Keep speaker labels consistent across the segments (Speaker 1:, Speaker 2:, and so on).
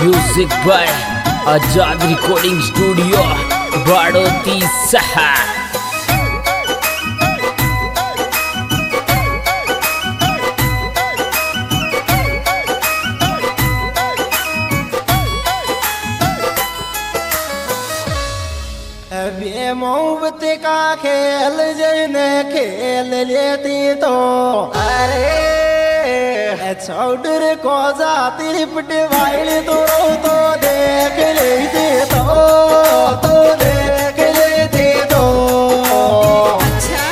Speaker 1: Music by Azad recording studio बाड़ोती सहा।
Speaker 2: मोहब्बत का खेल जने खेल लेती तो अरे छोड़ को जाती लिपट वाइल तो देख लेती तो देख लेती तो
Speaker 3: अच्छा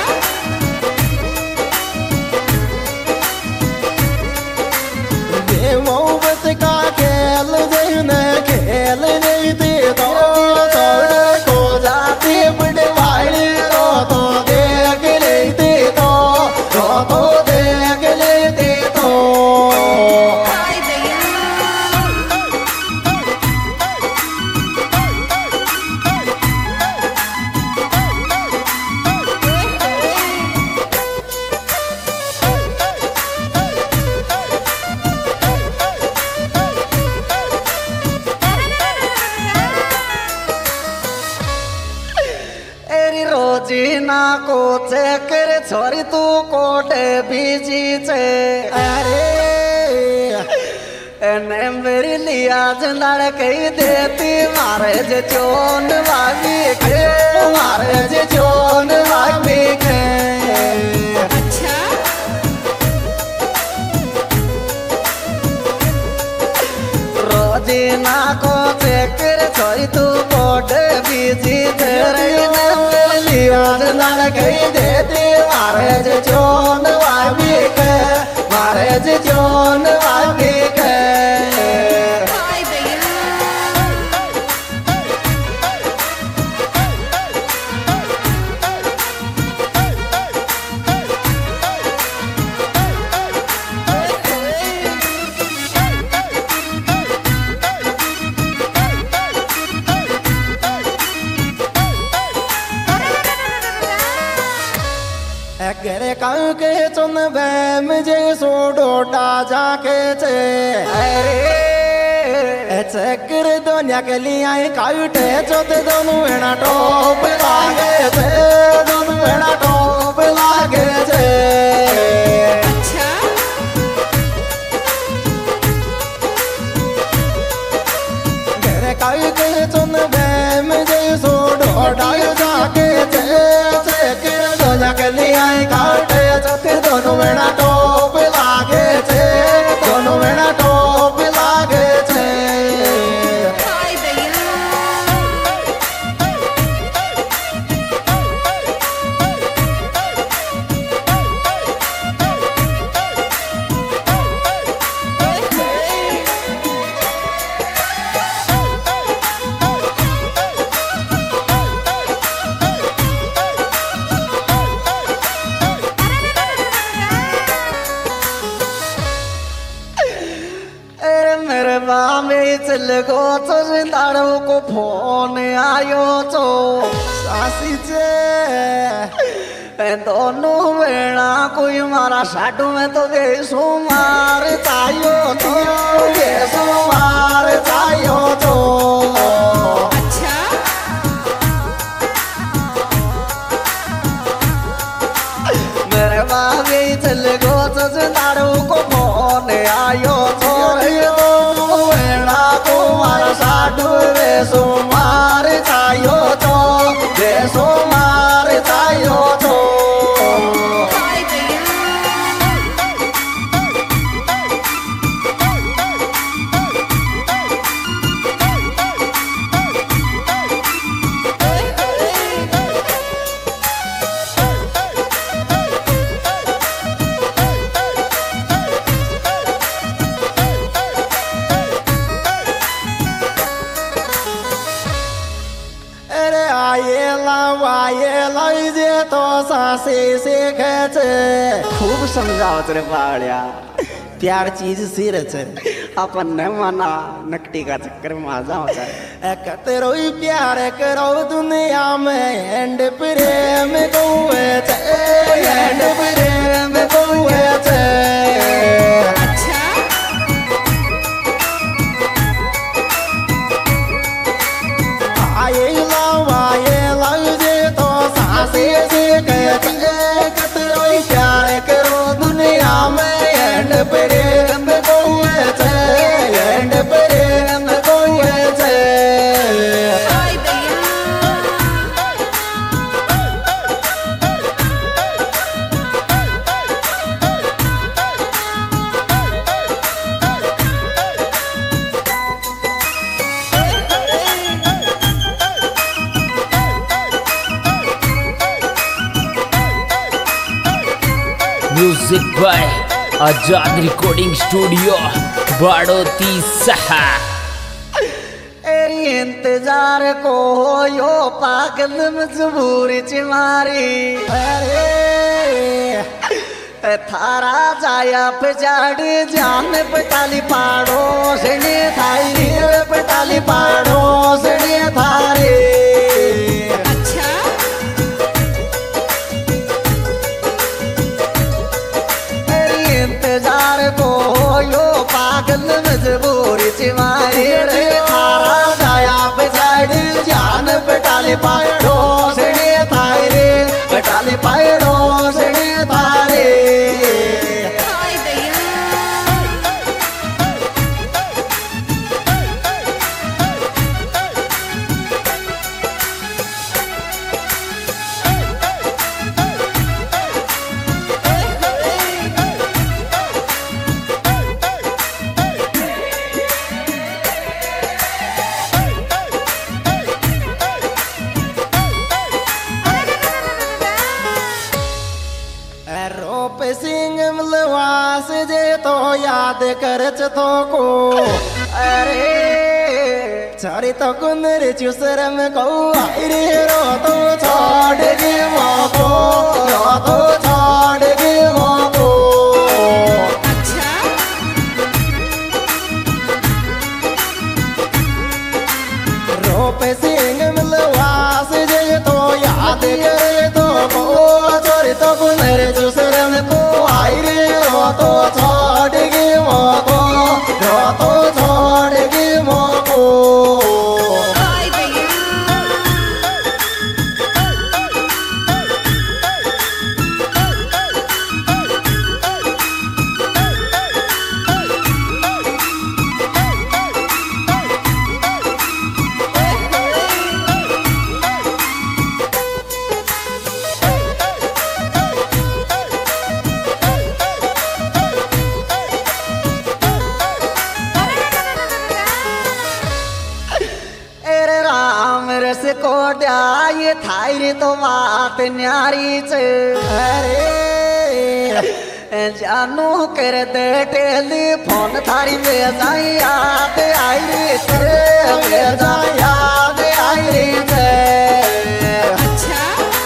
Speaker 2: मोहब्बत का खेल जने खेल लेती तो छोड़ को जाती लिपट वाइल तो देख लेती तो देख लेती तो
Speaker 3: हाय भैया
Speaker 2: एरी रोजी ना को चक्कर छोरी तू कोटे बीजी छे अरे एने मेरी लिया जंदाड़ कही देती मारे जे चोन वागी के मारे जे चोन वागी के
Speaker 3: अच्छा
Speaker 2: रोजी ना को चक्कर छोरी तू कोटे बीजी तेरे लिया जंदाड़ कही देती मारे जे चोन वागी के मारे जे चोन वागी के
Speaker 3: हाय भैया
Speaker 2: अगरे काऊ के चुन बैम जे सो डोटा जाके चे अरे चक्कर दुनिया के लिए आई काउटे चोते दोनों वेणा टोप लागे चे दोनों वेणा टोप लागे चे
Speaker 3: अच्छा
Speaker 2: अगरे काऊ के चुन बैम जे सो डोटा जाके चे चक्कर दुनिया के लिए आई काउटे चोते दोनों वेणा टोप लागे चे दोनों वेणा टोप लागे चे
Speaker 3: हाय भैया
Speaker 2: अरे मेरे बामे चल गो तो जिंदाड़ो को फोन आयो तो सासी जे दोनों वेणा कोई मारा साडू में तो देसो मार तायो तो देसो मार तायो तो
Speaker 3: अच्छा
Speaker 2: मेरे बामे चल गो तो जिंदाड़ो को फोन आयो तो वेणा को मारा साडू देसो मार तायो तो देसो मार तायो तो
Speaker 3: हाय भैया
Speaker 2: अरे आये जे तो सासे से खेचे खूब समझाओ तेरे पाड़िया प्यार चीज सिर छे अपन न माना नकटी का चक्कर में आ जाओ चाहे कतरो ही प्यार करो दुनिया में एंड प्रेम कोए छे एंड प्रेम कोए छे
Speaker 3: अच्छा
Speaker 2: कतरोई प्यार करो दुनिया में एंड प्रेम कोई छे एंड प्रेम कोई छे
Speaker 3: हाय दैया
Speaker 1: music by Azad recording studio बाड़ोती सहा।
Speaker 2: इंतजार को यो पागल मजबूरी चिमारी अरे थारा जाया पजाड़ जान पटाली पाड़ो सने थारी पटाली पाड़ो सने थारे
Speaker 3: अच्छा
Speaker 2: इंतजार को यो पागल मजबूरी चिमारी रे थारा जाया पजाड़ जान पटाली पाड़ो सने थारे पटाली पाड़ो सने थारे
Speaker 3: हाय दैया
Speaker 2: रूप सिंह मलवास जे तो याद करच तो को अरे छारी तो कुंदर चुसरम को रे रो तो छोड़ गे मोको रो तो छोड़ गे मोको
Speaker 3: अच्छा
Speaker 2: रूप सिंह मलवास जे तो याद करे तो को छोरी तो कुंदर चुसरम को रे रो तो छोड़ गे मोको रो तो छोड़ गे मोको
Speaker 3: हाय दैया
Speaker 2: एरे राम रस को ये थारी तो बात न्यारी च अरे जानू कर दे टेलीफोन थारी में जाई याद आई रे तेरे में जाई याद आई रे चे
Speaker 3: अच्छा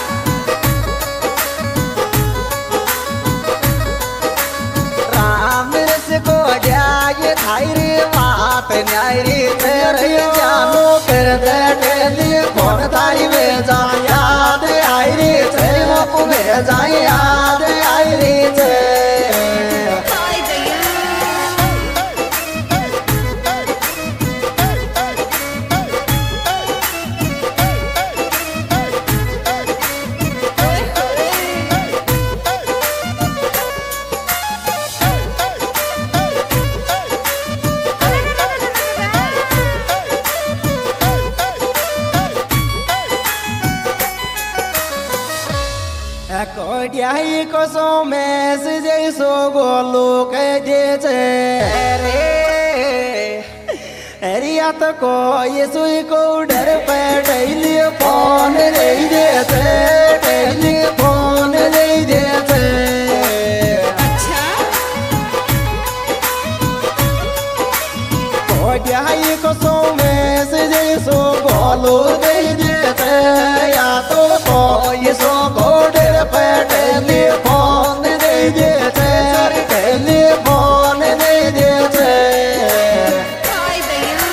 Speaker 2: राम रस को ये थारी बात न्यारी तेरे जानू कर दे टेलीफोन थारी में जाई याद आई रे चे बापू में जाई याद आई रे चे
Speaker 3: हाय दैया
Speaker 2: कोडियाई को सो मैस जैसो गोलू कह दे रे अरिया तो को ये सुई को डर पे डेली फोन दे देते डेली फोन दे देते
Speaker 3: अच्छा
Speaker 2: कोडियाई को सो मैस जैसो गोलू दे देते या तो को ये सो गोडर पे डेली फोन दे देते डेली फोन दे देते
Speaker 3: हाय दैया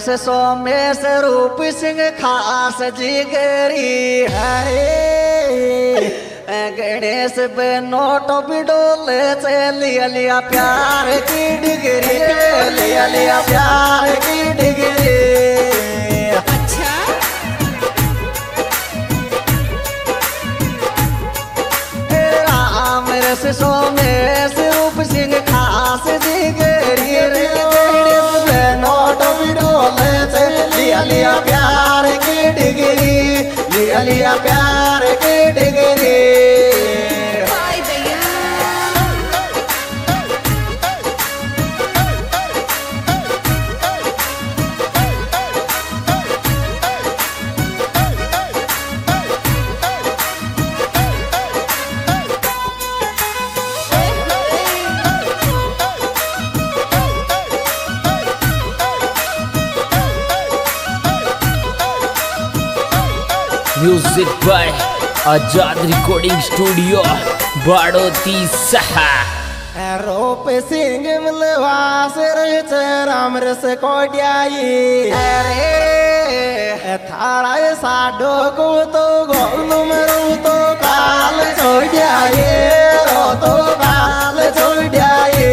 Speaker 2: रस सोमेश रूप सिंह खास जिगरी हरे गणेश पे नोट बिडोल से लिया लिया प्यार की डिग्री लिया लिया प्यार की डिग्री
Speaker 3: अच्छा
Speaker 2: राम रस सोमेश रूप सिंह खास जिगरी रे नोट बिडोल से लिया लिया प्यार की डिग्री लिया लिया प्यार की डिग्री
Speaker 3: हाय भैया
Speaker 1: music by Azad recording studio बाड़ोती सहा।
Speaker 2: रूप सिंह मिलवास रच राम रस कोड्याई अरे थारा साडो को तो गोलुम रू तो काल छोड़ाए रो तो काल छोड़ाए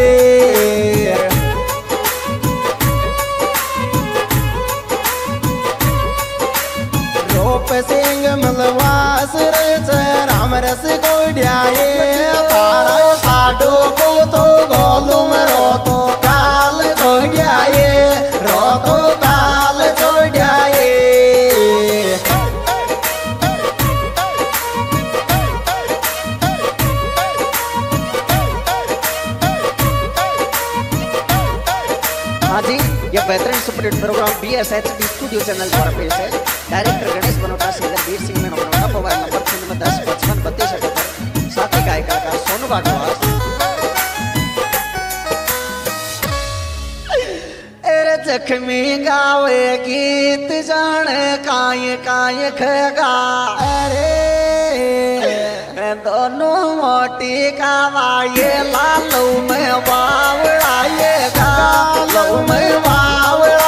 Speaker 2: रूप सिंह मिलवास रच राम रस कोड्याए थारा साडो को तो गोलुम रो तो काल छोड़ाए रो तो काल छोड़ाए हाँ जी यह बेहतरीन superhit program BSHD studio channel द्वारा पेश है। डायरेक्टर गणेश बनोटा, सिंगर वीर सिंह में बनोटा, मोबाइल नंबर 010553278। साथी गायक कलाकार सोनू भागवत। अरे जख्मी गावे गीत जाने काय काय खगा अरे दोनों मोटी कावाये लालू में वावड़ाएगा लऊ में वावड़